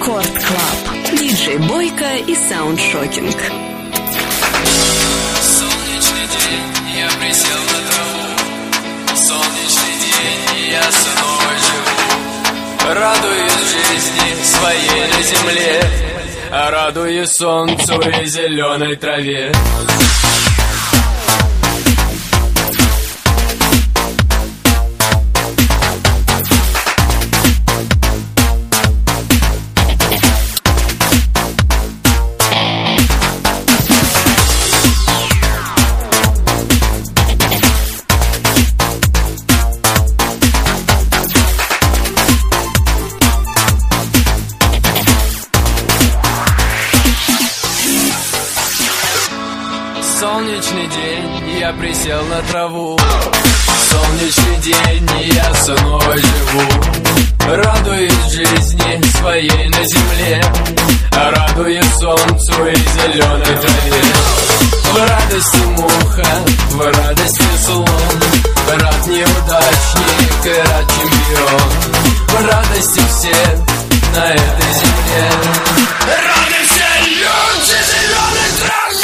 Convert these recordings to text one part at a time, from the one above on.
Рекорд Клаб. Диджей Бойко и Саундшокинг. Солнечный день, я присел на траву. Солнечный день, и я снова живу. Радуюсь жизни своей на земле, радуюсь солнцу и зеленой траве. Солнечный день, я присел на траву. Солнечный день, и я снова живу. Радуюсь жизни своей на земле, радуюсь солнцу и зеленой траве. В радости муха, в радости слон, рад неудачник и рад чемпион. В радости все на этой земле. Рады все люди зеленой траве.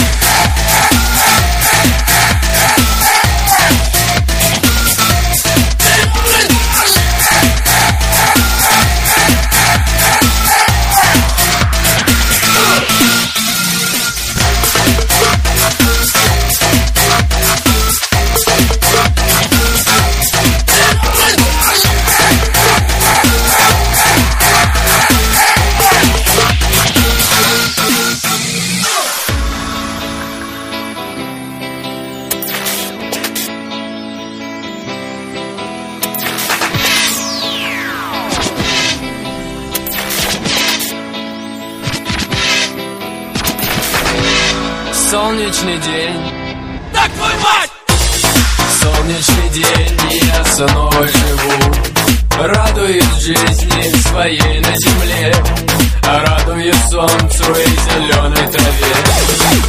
Солнечный день, так твою мать! Солнечный день, и я снова живу. Радуюсь жизни своей на земле, радуюсь солнцу и зеленой траве.